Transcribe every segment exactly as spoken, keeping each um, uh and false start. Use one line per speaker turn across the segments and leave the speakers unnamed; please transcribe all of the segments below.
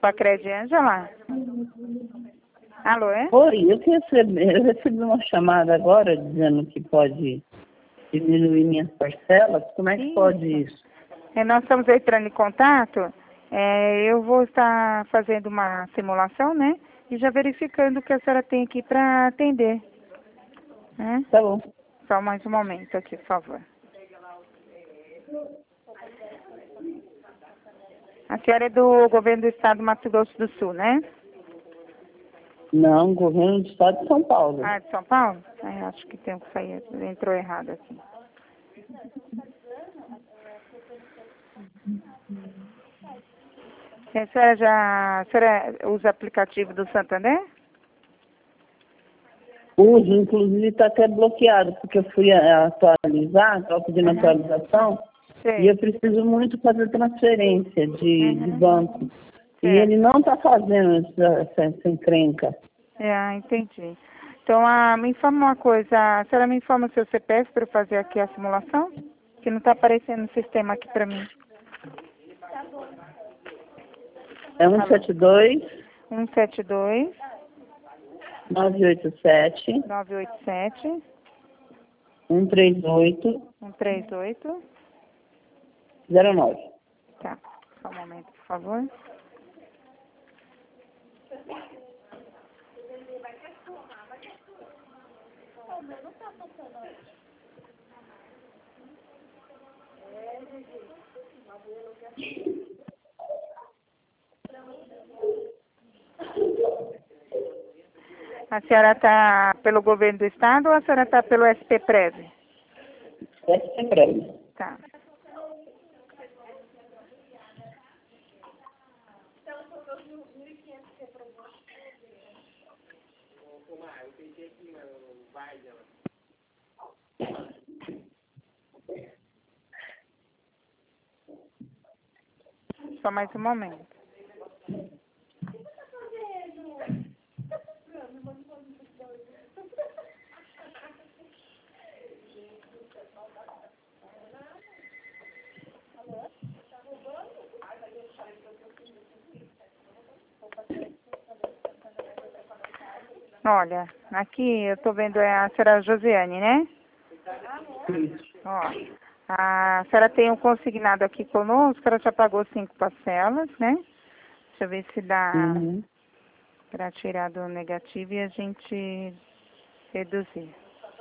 Copa Cred, Ângela? Alô, é?
Oi, eu recebi, eu recebi uma chamada agora dizendo que pode diminuir minhas parcelas. Como é que
Isso.
pode isso?
É, nós estamos entrando em contato. É, eu vou estar fazendo uma simulação, né? E já verificando o que a senhora tem aqui para atender. Né?
Tá bom.
Só mais um momento aqui, por favor. A senhora é do governo do estado do Mato Grosso do Sul, né?
Não, governo do estado de São Paulo.
Ah, de São Paulo? É, acho que tem que sair, entrou errado aqui. A senhora já a senhora usa o aplicativo do Santander?
Uso, inclusive está até bloqueado, porque eu fui a- atualizar, estava pedindo
Uhum.
atualização,
Sei.
e eu preciso muito fazer transferência de, de
Uhum.
banco. E
Certo.
ele não está fazendo essa, essa, essa encrenca.
É, entendi. Então, ah, me informa uma coisa, a senhora me informa o seu C P F para eu fazer aqui a simulação? Que não está aparecendo no sistema aqui para mim.
É um sete dois,
um sete dois,
nove oito sete,
nove oito sete,
um três oito,
um três oito.
zero nove.
Tá, só um momento, por favor. A senhora está pelo governo do estado ou a senhora está pelo S P Prev?
Deve ser breve.
Tá. Só mais um momento. Olha, aqui eu estou vendo é a senhora Josiane, né? Ó, a senhora tem um consignado aqui conosco, ela já pagou cinco parcelas, né? Deixa eu ver se dá
Uhum.
para tirar do negativo e a gente reduzir.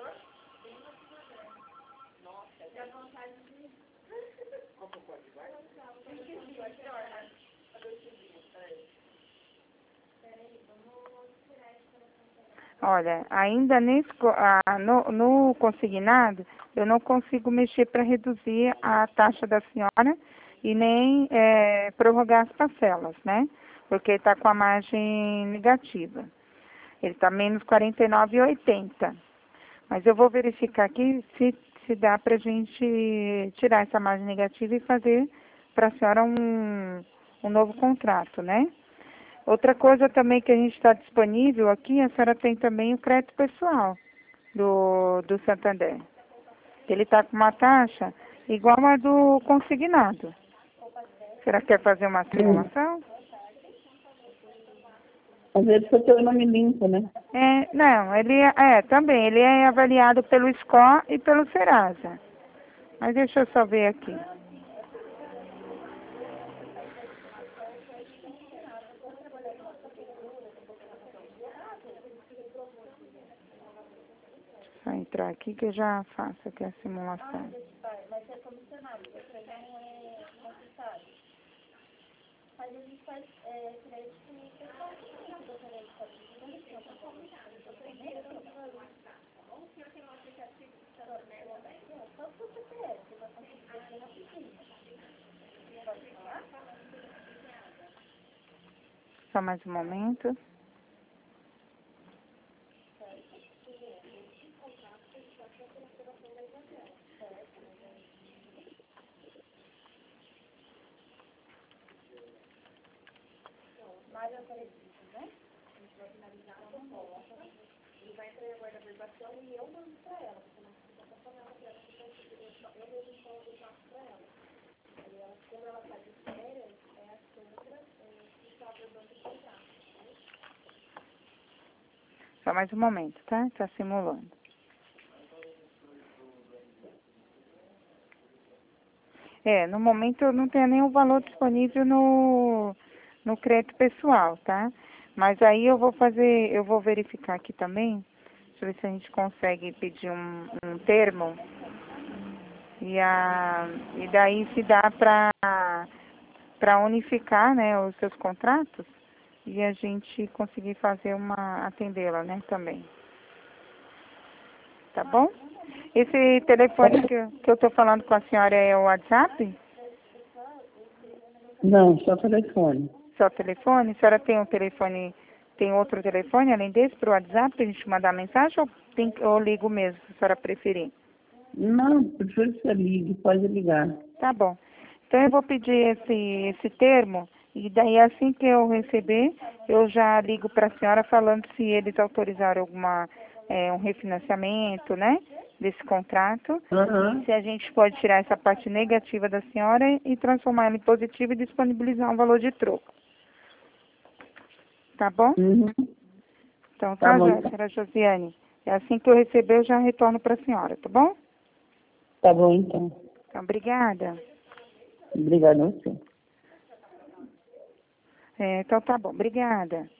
Olha, ainda nesse, co- ah, no, no consignado, eu não consigo mexer para reduzir a taxa da senhora e nem eh, prorrogar as parcelas, né? Porque está com a margem negativa. Ele está menos quarenta e nove vírgula oitenta. Mas eu vou verificar aqui se, se dá para a gente tirar essa margem negativa e fazer para a senhora um, um novo contrato, né? Outra coisa também que a gente está disponível aqui, a senhora tem também o crédito pessoal do, do Santander. Ele está com uma taxa igual a do consignado. A senhora quer fazer uma simulação?
Às vezes você tem o nome limpo, né?
É, não, ele é, é, também, ele é avaliado pelo Score e pelo Serasa. Mas deixa eu só ver aqui. Deixa eu entrar aqui que eu já faço aqui a simulação. Só mais um momento. Só mais um momento, tá? Está simulando. É, no momento eu não tenho nenhum valor disponível no, no crédito pessoal, tá? Mas aí eu vou fazer, eu vou verificar aqui também, deixa eu ver se a gente consegue pedir um, um termo, e, a, e daí se dá para para unificar, né, os seus contratos, e a gente conseguir fazer uma, atendê-la, né, também. Tá bom? Esse telefone que, eu- que eu estou falando com a senhora é o WhatsApp?
Não, só telefone.
Só telefone? A senhora tem um telefone, tem outro telefone além desse para o WhatsApp para a gente mandar mensagem ou, tem, ou ligo mesmo, se a senhora preferir?
Não, prefiro que você ligue, pode ligar.
Tá bom. Então eu vou pedir esse, esse termo e daí assim que eu receber, eu já ligo para a senhora falando se eles autorizaram alguma, é, um refinanciamento, né, desse contrato.
Aham.
Se a gente pode tirar essa parte negativa da senhora e transformar ela em positiva e disponibilizar um valor de troco. Tá bom?
Uhum.
Então
Tá
tá,
bom,
já,
então.
senhora Josiane. É assim que eu receber, eu já retorno para a senhora, tá bom?
Tá bom, então.
Então, obrigada.
Obrigada a você.
É, então tá bom, obrigada.